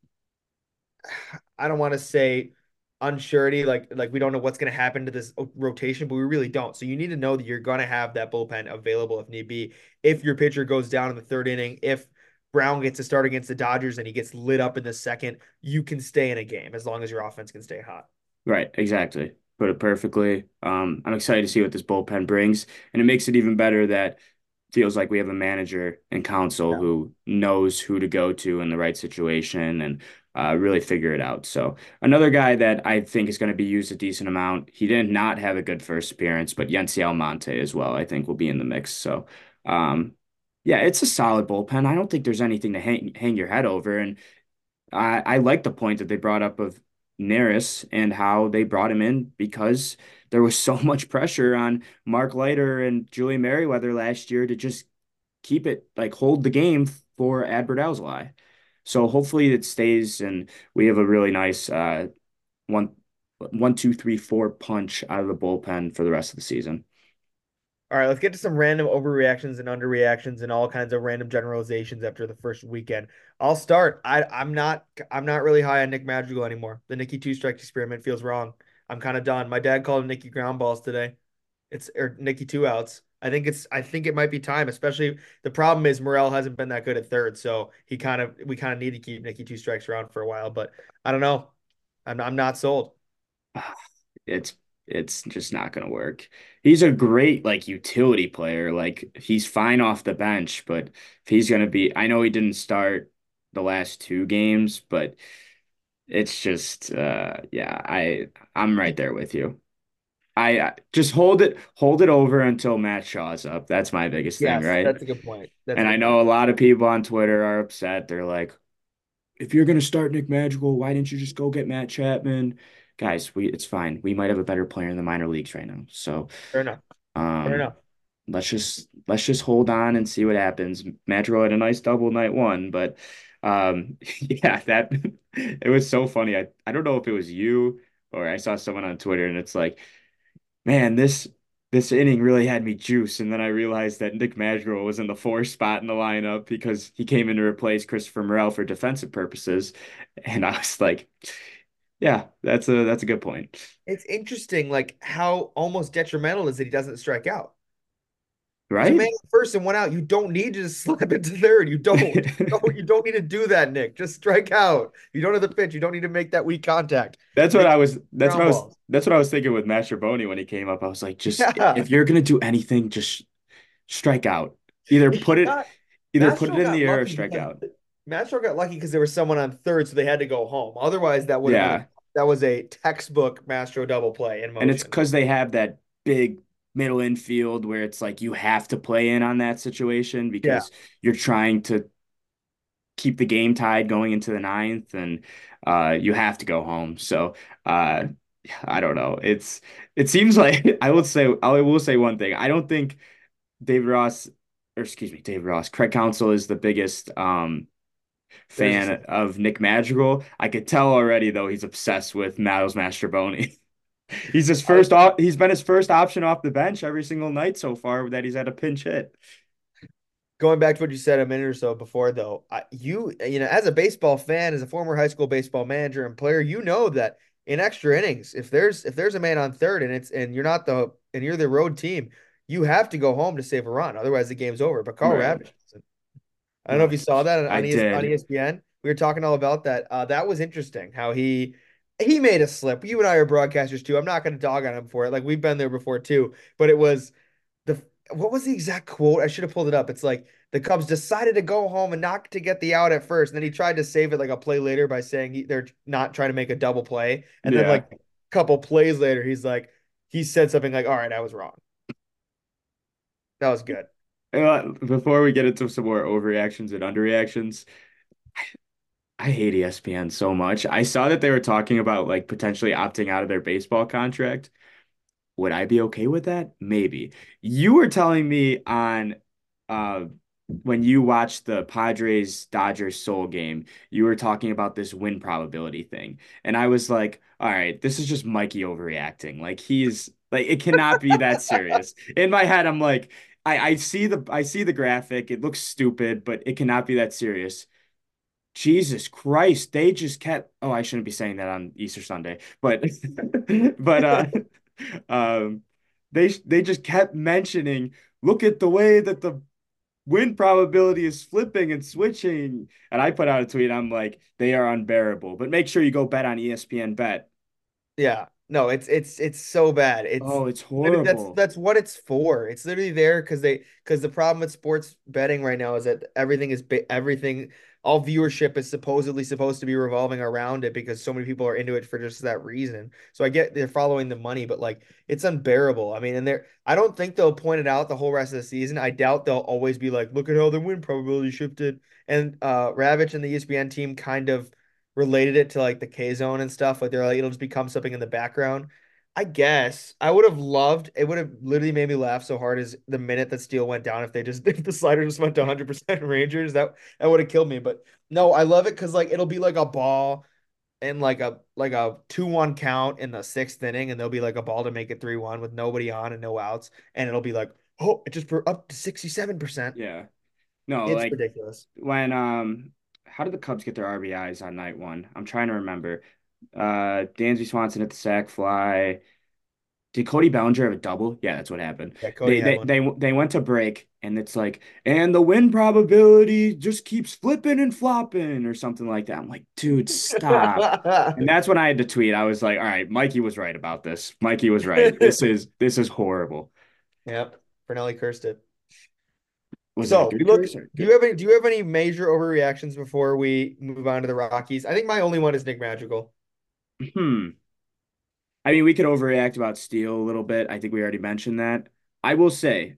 [SPEAKER 1] I don't want to say unsurety, like like we don't know what's going to happen to this rotation, but we really don't. So you need to know that you're going to have that bullpen available if need be. If your pitcher goes down in the third inning, if Brown gets to start against the Dodgers and he gets lit up in the second, you can stay in a game as long as your offense can stay hot.
[SPEAKER 2] Right, exactly. Put it perfectly. Um, I'm excited to see what this bullpen brings, and it makes it even better that feels like we have a manager and counsel
[SPEAKER 1] Yeah.
[SPEAKER 2] who knows who to go to in the right situation and uh, really figure it out. So another guy that I think is going to be used a decent amount. He did not have a good first appearance, but Yency Almonte as well, I think will be in the mix. So um, yeah, it's a solid bullpen. I don't think there's anything to hang hang your head over, and I, I like the point that they brought up of Neris and how they brought him in because there was so much pressure on Mark Leiter and Julian Merriweather last year to just keep it like hold the game for Adbert Alzolay. So hopefully it stays and we have a really nice uh one one two three four punch out of the bullpen for the rest of the season.
[SPEAKER 1] All right, let's get to some random overreactions and underreactions and all kinds of random generalizations after the first weekend. I'll start. I I'm not I'm not really high on Nick Madrigal anymore. The Nicky two strike experiment feels wrong. I'm kind of done. My dad called him Nicky ground balls today. It's or Nicky two outs. I think it's I think it might be time, especially the problem is Morel hasn't been that good at third, so he kind of we kind of need to keep Nicky two strikes around for a while, but I don't know. I'm I'm not sold.
[SPEAKER 2] It's it's just not gonna work. He's a great like utility player. Like he's fine off the bench, but if he's gonna be, I know he didn't start the last two games, but it's just uh yeah, I I'm right there with you. I uh, just hold it hold it over until Matt Shaw's up. That's my biggest thing,
[SPEAKER 1] Yes,
[SPEAKER 2] right?
[SPEAKER 1] that's a good point. That's a
[SPEAKER 2] And I
[SPEAKER 1] good
[SPEAKER 2] know
[SPEAKER 1] point.
[SPEAKER 2] a lot of people on Twitter are upset. They're like, if you're gonna start Nick Madrigal, why didn't you just go get Matt Chapman? Guys, we it's fine. We might have a better player in the minor leagues right now. So
[SPEAKER 1] Fair enough. Fair
[SPEAKER 2] um
[SPEAKER 1] enough.
[SPEAKER 2] let's just let's just hold on and see what happens. Madrigal had a nice double night one, but um yeah, that it was so funny. I, I don't know if it was you or I saw someone on Twitter and it's like, man, this this inning really had me juice. And then I realized that Nick Madrigal was in the four spot in the lineup because he came in to replace Christopher Morel for defensive purposes. And I was like, yeah, that's a that's a good point.
[SPEAKER 1] It's interesting, like how almost detrimental is that he doesn't strike out. There's a man
[SPEAKER 2] Right?
[SPEAKER 1] on first and one out. You don't need to just slap it to third. You don't. You don't, you don't need to do that, Nick. Just strike out. You don't have the pitch. You don't need to make that weak contact.
[SPEAKER 2] That's what
[SPEAKER 1] Make
[SPEAKER 2] I was that's what
[SPEAKER 1] ground
[SPEAKER 2] I was
[SPEAKER 1] balls.
[SPEAKER 2] that's what I was thinking with Mastrobuoni when he came up. I was like, just
[SPEAKER 1] Yeah.
[SPEAKER 2] if you're gonna do anything, just strike out. Either
[SPEAKER 1] He
[SPEAKER 2] put it
[SPEAKER 1] got
[SPEAKER 2] either put it
[SPEAKER 1] Mastro
[SPEAKER 2] in
[SPEAKER 1] got
[SPEAKER 2] the air or
[SPEAKER 1] lucky
[SPEAKER 2] strike
[SPEAKER 1] because
[SPEAKER 2] out.
[SPEAKER 1] Mastro got lucky because there was someone on third, so they had to go home. Otherwise, that would have been a
[SPEAKER 2] Yeah.
[SPEAKER 1] that was a textbook Mastro double play in
[SPEAKER 2] And it's
[SPEAKER 1] motion.
[SPEAKER 2] because they have that big middle infield where it's like you have to play in on that situation
[SPEAKER 1] Yeah.
[SPEAKER 2] because you're trying to keep the game tied going into the ninth and uh you have to go home. So uh I don't know. It's it seems like I would say I will say one thing. I don't think David Ross or excuse me, David Ross, Craig Counsell is the biggest um
[SPEAKER 1] There's
[SPEAKER 2] fan
[SPEAKER 1] a
[SPEAKER 2] of Nick Madrigal. I could tell already though he's obsessed with Miles Mastrobuoni. He's his
[SPEAKER 1] I was
[SPEAKER 2] first op he's been his first option off the bench every single night so far that he's had a pinch hit.
[SPEAKER 1] going back to what you said a minute or so before, though. I, you you know, as a baseball fan, as a former high school baseball manager and player, you know that in extra innings, if there's if there's a man on third and it's and you're not the and you're the road team, you have to go home to save a run. Otherwise, the game's over. But Carl
[SPEAKER 2] Right.
[SPEAKER 1] Ravitch doesn't. I don't know if you saw that
[SPEAKER 2] I
[SPEAKER 1] on ES, on
[SPEAKER 2] did.
[SPEAKER 1] E S P N. We were talking all about that. Uh, that was interesting how he he made a slip. You and I are broadcasters too. I'm not going to dog on him for it. Like we've been there before too. But it was the what was the exact quote? I should have pulled it up. It's like the Cubs decided to go home and not to get the out at first, and then he tried to save it like a play later by saying he, they're not trying to make a double play, and then
[SPEAKER 2] Yeah.
[SPEAKER 1] like a couple plays later, he's like he said something like, "All right, I was wrong." That was good.
[SPEAKER 2] Uh, Before we get into some more overreactions and underreactions, I hate E S P N so much. I saw that they were talking about like potentially opting out of their baseball contract. Would I be okay with that? Maybe. You were telling me on uh when you watched the Padres Dodgers Soul game, you were talking about this win probability thing. And I was like, all right, this is just Mikey overreacting. Like he's like it cannot be that serious. In my head, I'm like, I, I see the I see the graphic. It looks stupid, but it cannot be that serious. Jesus Christ, they just kept, oh, I shouldn't be saying that on Easter Sunday, but but uh um they they just kept mentioning, look at the way that the win probability is flipping and switching. And I put out a tweet, I'm like, they are unbearable. But make sure you go bet on E S P N Bet.
[SPEAKER 1] Yeah. No, it's it's it's so bad. It's
[SPEAKER 2] Oh, it's
[SPEAKER 1] but that's
[SPEAKER 2] horrible.
[SPEAKER 1] that's what it's for. It's literally there because they because the problem with sports betting right now is that everything is ba- everything all viewership is supposedly supposed to be revolving around it because so many people are into it for just that reason. So I get they're following the money, but like it's unbearable. I mean, and they're I don't think they'll point it out the whole rest of the season. I doubt they'll always be like, look at how the win probability shifted. And uh Ravitch and the E S P N team kind of related it to like the K zone and stuff. Like they're like it'll just become something in the background. I guess I would have loved it would have literally made me laugh so hard as the minute that Steel went down if they just if the slider just went to one hundred percent Rangers that that would have killed me. But no, I love it because like it'll be like a ball and like a like a two one count in the sixth inning and there'll be like a ball to make it three one with nobody on and no outs and it'll be like oh it just up to sixty-seven percent.
[SPEAKER 2] Yeah. No,
[SPEAKER 1] It's
[SPEAKER 2] like
[SPEAKER 1] ridiculous.
[SPEAKER 2] when um how did the Cubs get their R B Is on night one? I'm trying to remember. Uh Dansby Swanson at the sac fly. Did Cody Bellinger have a double? Yeah, that's what happened.
[SPEAKER 1] Yeah, Cody
[SPEAKER 2] They
[SPEAKER 1] had
[SPEAKER 2] they
[SPEAKER 1] one.
[SPEAKER 2] they they went to break and it's like, and the win probability just keeps flipping and flopping or something like that. I'm like, dude, stop. And that's when I had to tweet. I was like, all right, Mikey was right about this. Mikey was right. This is this is horrible.
[SPEAKER 1] Yep. Fernelli cursed it.
[SPEAKER 2] Was it a
[SPEAKER 1] So we
[SPEAKER 2] good
[SPEAKER 1] look.
[SPEAKER 2] curse or
[SPEAKER 1] Do you
[SPEAKER 2] good?
[SPEAKER 1] have any? Do you have any major overreactions before we move on to the Rockies? I think my only one is Nick Magical.
[SPEAKER 2] Hmm. I mean, we could overreact about Steele a little bit. I think we already mentioned that. I will say,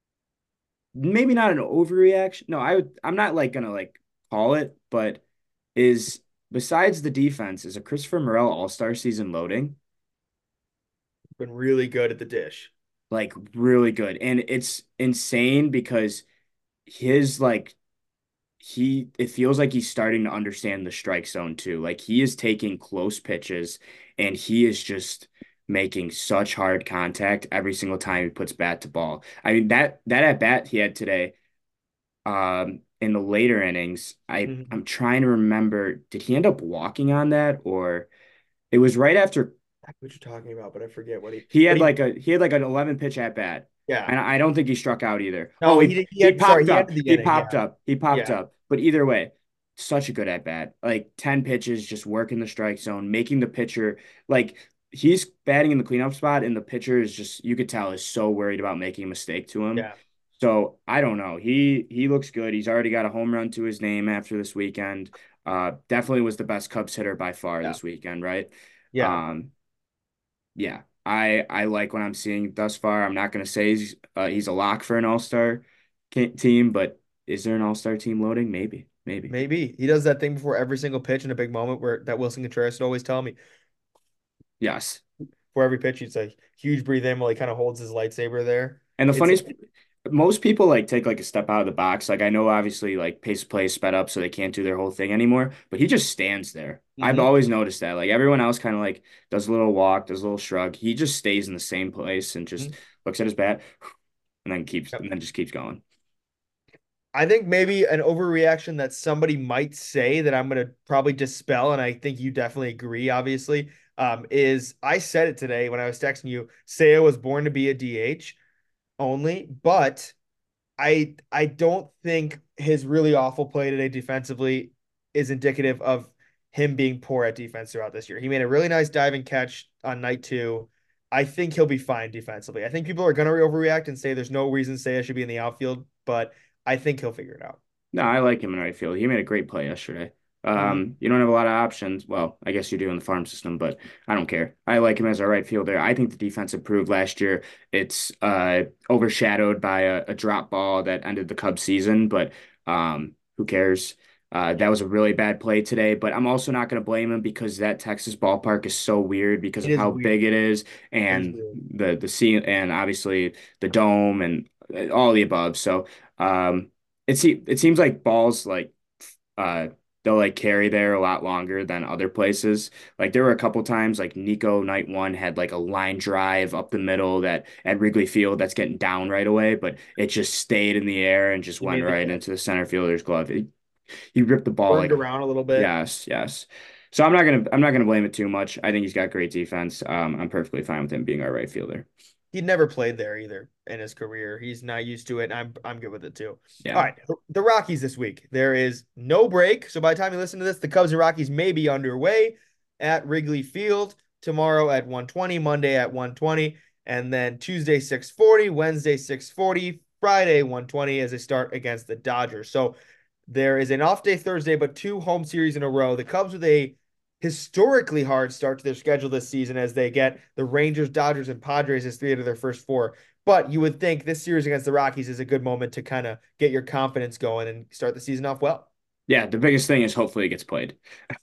[SPEAKER 2] maybe not an overreaction. No, I would, I'm not like gonna like call it, but is besides the defense, is a Christopher Morel All-Star season loading?
[SPEAKER 1] Been really good at the dish.
[SPEAKER 2] Like really good. And it's insane because his like he it feels like he's starting to understand the strike zone too. Like he is taking close pitches and he is just making such hard contact every single time he puts bat to ball. I mean that that at bat he had today, um, in the later innings, I
[SPEAKER 1] Mhm.
[SPEAKER 2] I'm trying to remember, did he end up walking on that, or it was right after
[SPEAKER 1] I know what you're talking about, but I forget what he.
[SPEAKER 2] he
[SPEAKER 1] But
[SPEAKER 2] had
[SPEAKER 1] he,
[SPEAKER 2] like a he had like an eleven pitch at bat,
[SPEAKER 1] yeah.
[SPEAKER 2] and I don't think he struck out either. Oh,
[SPEAKER 1] No, he
[SPEAKER 2] he
[SPEAKER 1] did- he
[SPEAKER 2] he
[SPEAKER 1] had. Sorry,
[SPEAKER 2] popped
[SPEAKER 1] he
[SPEAKER 2] up.
[SPEAKER 1] ended the
[SPEAKER 2] He
[SPEAKER 1] inning.
[SPEAKER 2] popped
[SPEAKER 1] Yeah,
[SPEAKER 2] up. He popped
[SPEAKER 1] yeah,
[SPEAKER 2] up. But either way, such a good at bat. Like ten pitches, just working the strike zone, making the pitcher like he's batting in the cleanup spot, and the pitcher is just you could tell is so worried about making a mistake to him.
[SPEAKER 1] yeah,
[SPEAKER 2] So I don't know. He he looks good. He's already got a home run to his name after this weekend. Uh, definitely was the best Cubs hitter by far
[SPEAKER 1] yeah,
[SPEAKER 2] this weekend, right?
[SPEAKER 1] yeah.
[SPEAKER 2] Um, yeah, I I like what I'm seeing thus far. I'm not going to say he's uh, he's a lock for an all-star team, but is there an all-star team loading? Maybe, maybe.
[SPEAKER 1] Maybe he does that thing before every single pitch in a big moment where that Wilson Contreras would always tell me
[SPEAKER 2] Yes.
[SPEAKER 1] for every pitch, he's like huge breathe in while he kind of holds his lightsaber there.
[SPEAKER 2] And the
[SPEAKER 1] It's
[SPEAKER 2] funniest, most people like take like a step out of the box. Like I know obviously like pace of play is sped up so they can't do their whole thing anymore, but he just stands there. I've
[SPEAKER 1] Mhm.
[SPEAKER 2] always noticed that. Like everyone else kind of like does a little walk, does a little shrug. He just stays in the same place and just
[SPEAKER 1] Mhm.
[SPEAKER 2] looks at his bat and then keeps
[SPEAKER 1] Yep.
[SPEAKER 2] and then just keeps going.
[SPEAKER 1] I think maybe an overreaction that somebody might say that I'm going to probably dispel, and I think you definitely agree, obviously, um, is I said it today when I was texting you. Seiya was born to be a D H only, but I I don't think his really awful play today defensively is indicative of him being poor at defense throughout this year. He made a really nice diving catch on night two. I think he'll be fine defensively. I think people are going to overreact and say there's no reason Seiya should be in the outfield, but I think he'll figure it out.
[SPEAKER 2] No, I like him in right field. He made a great play yesterday.
[SPEAKER 1] Mhm.
[SPEAKER 2] Um, you don't have a lot of options. Well, I guess you do in the farm system, but I don't care. I like him as a right fielder. I think the defense improved last year. It's uh, overshadowed by a, a drop ball that ended the Cubs season, but um, who cares? Uh, that
[SPEAKER 1] Yeah,
[SPEAKER 2] was a really bad play today, but I'm also not going to blame him because that Texas ballpark is so weird because
[SPEAKER 1] it
[SPEAKER 2] of
[SPEAKER 1] is
[SPEAKER 2] how
[SPEAKER 1] weird.
[SPEAKER 2] big it is
[SPEAKER 1] It is
[SPEAKER 2] and
[SPEAKER 1] weird.
[SPEAKER 2] the the sea and obviously the dome and uh, all the above. So um, it se it seems like balls like uh they'll like carry there a lot longer than other places. Like there were a couple times like Nico night one had like a line drive up the middle that at Wrigley Field that's getting down right away, but it just stayed in the air and just
[SPEAKER 1] He
[SPEAKER 2] went
[SPEAKER 1] made the
[SPEAKER 2] right
[SPEAKER 1] catch.
[SPEAKER 2] into the center fielder's glove. He, he ripped the ball
[SPEAKER 1] Burned
[SPEAKER 2] like
[SPEAKER 1] around a little bit.
[SPEAKER 2] yes, yes. So I'm not gonna I'm not gonna blame it too much. I think he's got great defense. Um, I'm perfectly fine with him being our right fielder.
[SPEAKER 1] He'd never played there either in his career. He's not used to it, and I'm I'm good with it too. All
[SPEAKER 2] Yeah.
[SPEAKER 1] right, the Rockies this week. There is no break. So by the time you listen to this, the Cubs and Rockies may be underway at Wrigley Field tomorrow at one twenty, Monday at one twenty, and then Tuesday six forty, Wednesday six forty, Friday one twenty as they start against the Dodgers. So there is an off day Thursday, but two home series in a row. The Cubs with a historically hard start to their schedule this season as they get the Rangers, Dodgers, and Padres as three out of their first four. But you would think this series against the Rockies is a good moment to kind of get your confidence going and start the season off well.
[SPEAKER 2] Yeah, the biggest thing is hopefully it gets played.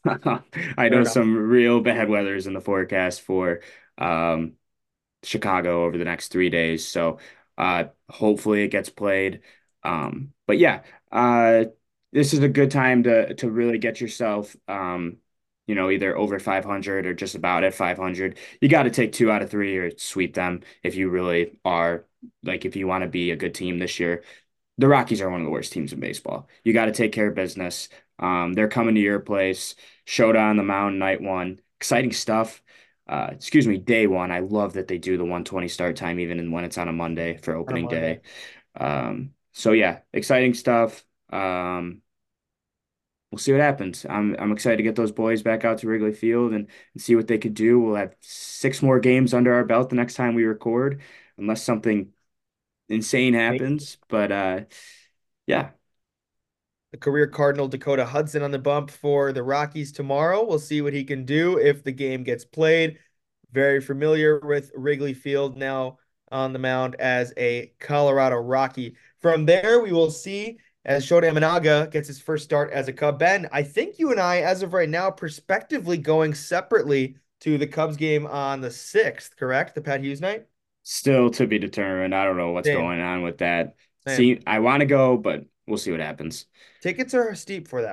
[SPEAKER 2] I
[SPEAKER 1] Fair
[SPEAKER 2] know
[SPEAKER 1] enough.
[SPEAKER 2] some real bad weather is in the forecast for um, Chicago over the next three days. So uh, hopefully it gets played. Um, but yeah, uh, this is a good time to to really get yourself, um, you know, either over five hundred or just about at five hundred. You got to take two out of three or sweep them if you really are like if you want to be a good team this year. The Rockies are one of the worst teams in baseball. You got to take care of business. Um, they're coming to your place. Showdown on the mound, night one. Exciting stuff. Uh, excuse me, day one. I love that they do the one twenty start time, even when it's on a Monday for
[SPEAKER 1] On a
[SPEAKER 2] opening
[SPEAKER 1] Monday.
[SPEAKER 2] day. Um, so yeah, exciting stuff. Um, we'll see what happens. I'm I'm excited to get those boys back out to Wrigley Field and, and see what they could do. We'll have six more games under our belt the next time we record, unless something insane happens. But uh, yeah.
[SPEAKER 1] The career Cardinal Dakota Hudson on the bump for the Rockies tomorrow. We'll see what he can do if the game gets played. Very familiar with Wrigley Field now on the mound as a Colorado Rocky. From there, we will see as Shota Imanaga gets his first start as a Cub. Ben, I think you and I, as of right now, prospectively going separately to the Cubs game on the sixth, correct? The Pat Hughes night?
[SPEAKER 2] Still to be determined. I don't know what's
[SPEAKER 1] Same,
[SPEAKER 2] going on with that.
[SPEAKER 1] same.
[SPEAKER 2] See, I want to go, but we'll see what happens.
[SPEAKER 1] Tickets are steep for that one.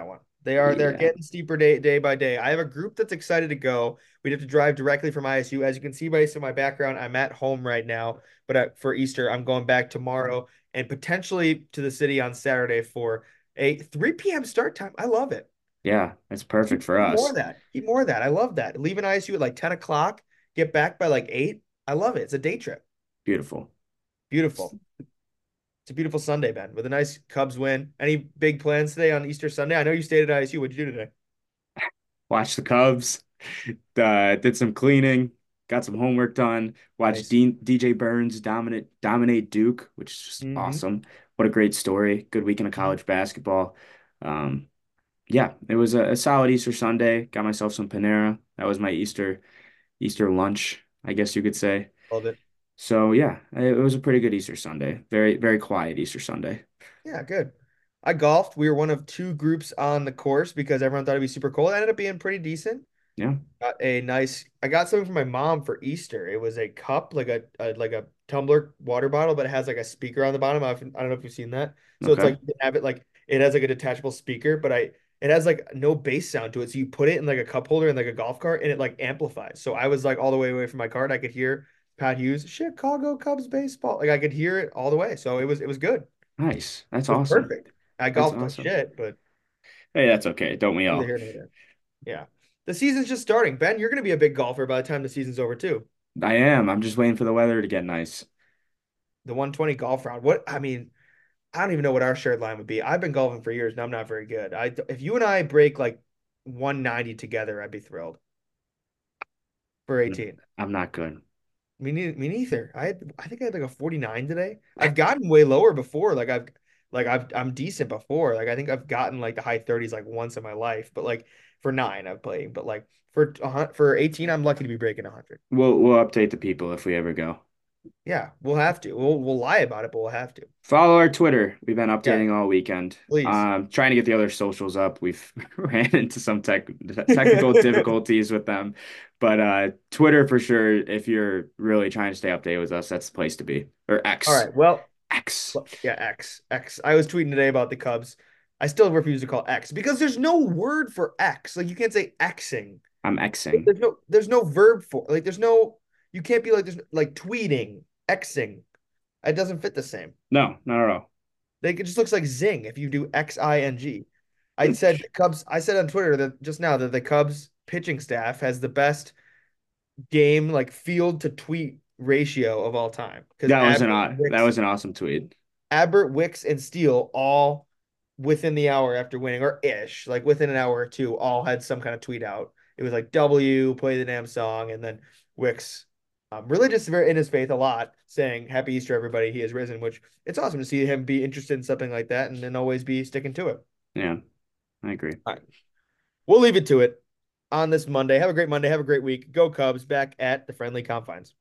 [SPEAKER 1] They are they're
[SPEAKER 2] Yeah.
[SPEAKER 1] getting steeper day day by day. I have a group that's excited to go. We'd have to drive directly from I S U. As you can see based on my background, I'm at home right now, but I, for Easter, I'm going back tomorrow and potentially to the city on Saturday for a three p m start time. I love it.
[SPEAKER 2] Yeah, it's perfect
[SPEAKER 1] Keep,
[SPEAKER 2] for
[SPEAKER 1] keep more
[SPEAKER 2] us.
[SPEAKER 1] of that. Keep more of that. I love that. Leaving I S U at like ten o'clock, get back by like eight. I love it. It's a day trip.
[SPEAKER 2] Beautiful.
[SPEAKER 1] Beautiful. It's a beautiful Sunday, Ben, with a nice Cubs win. Any big plans today on Easter Sunday? I know you stayed at I S U. What'd you do today?
[SPEAKER 2] Watched the Cubs, uh, did some cleaning, got some homework done, watched
[SPEAKER 1] Nice.
[SPEAKER 2] D DJ Burns dominate dominate Duke, which is just
[SPEAKER 1] Mm-hmm.
[SPEAKER 2] awesome. What a great story. Good weekend of college basketball. Um, yeah, it was a, a solid Easter Sunday. Got myself some Panera. That was my Easter Easter lunch, I guess you could say.
[SPEAKER 1] Love it.
[SPEAKER 2] So yeah, it was a pretty good Easter Sunday. Very, very quiet Easter Sunday.
[SPEAKER 1] Yeah, good. I golfed. We were one of two groups on the course because everyone thought it'd be super cold. It ended up being pretty decent.
[SPEAKER 2] Yeah.
[SPEAKER 1] Got a nice. I got something from my mom for Easter. It was a cup, like a, a like a tumbler water bottle, but it has like a speaker on the bottom. I've, I don't know if you've seen that. So it's like
[SPEAKER 2] Okay.
[SPEAKER 1] you can have it like it has like a detachable speaker, but I it has like no bass sound to it. So you put it in like a cup holder in like a golf cart, and it like amplifies. So I was like all the way away from my cart. I could hear Pat Hughes, Chicago Cubs baseball. Like I could hear it all the way. So it was it was good.
[SPEAKER 2] Nice. That's
[SPEAKER 1] It was
[SPEAKER 2] awesome.
[SPEAKER 1] perfect. I
[SPEAKER 2] That's
[SPEAKER 1] golfed like
[SPEAKER 2] awesome.
[SPEAKER 1] shit, but
[SPEAKER 2] Hey, that's okay. Don't we
[SPEAKER 1] neither
[SPEAKER 2] all?
[SPEAKER 1] here nor there. Yeah. The season's just starting. Ben, you're going to be a big golfer by the time the season's over too.
[SPEAKER 2] I am. I'm just waiting for the weather to get nice.
[SPEAKER 1] The one twenty golf round. What I mean, I don't even know what our shared line would be. I've been golfing for years and I'm not very good. I if you and I break like one ninety together, I'd be thrilled for eighteen.
[SPEAKER 2] I'm not good.
[SPEAKER 1] Me neither, me neither. I had I think I had like a forty-nine today. I've gotten way lower before. Like I've like I've I'm decent before. Like I think I've gotten like the high thirties like once in my life, but like for nine I've played, but like for a hun- for eighteen I'm lucky to be breaking one hundred.
[SPEAKER 2] We'll we'll update the people if we ever go.
[SPEAKER 1] Yeah, we'll have to. We'll we'll lie about it, but we'll have to.
[SPEAKER 2] Follow our Twitter. We've been
[SPEAKER 1] Yeah,
[SPEAKER 2] updating all weekend.
[SPEAKER 1] please.
[SPEAKER 2] Um, trying to get the other socials up. We've ran into some tech technical difficulties with them, but uh, Twitter for sure. If you're really trying to stay updated with us, that's the place to be. Or
[SPEAKER 1] All
[SPEAKER 2] X,
[SPEAKER 1] right. Well,
[SPEAKER 2] X.
[SPEAKER 1] well, yeah, X. X. I was tweeting today about the Cubs. I still refuse to call X because there's no word for X. Like you can't say Xing.
[SPEAKER 2] I'm Xing.
[SPEAKER 1] There's no there's no verb for like there's no you can't be like there's like tweeting, Xing. It doesn't fit the same.
[SPEAKER 2] No, not at all.
[SPEAKER 1] Like it just looks like zing if you do X I N G. I said the Cubs, I said on Twitter that just now that the Cubs pitching staff has the best game like field to tweet ratio of all time because
[SPEAKER 2] That was an
[SPEAKER 1] Aber,
[SPEAKER 2] aw- that
[SPEAKER 1] Wicks,
[SPEAKER 2] was an awesome tweet.
[SPEAKER 1] Aber, Wicks, and Steele all within the hour after winning or ish, like within an hour or two, all had some kind of tweet out. It was like W, play the damn song, and then Wicks, um, really just very in his faith a lot, saying "Happy Easter, everybody. He has risen," which it's awesome to see him be interested in something like that and then always be sticking to it.
[SPEAKER 2] Yeah, I agree.
[SPEAKER 1] All right, we'll leave it to it on this Monday. Have a great Monday. Have a great week. Go Cubs back at the friendly confines.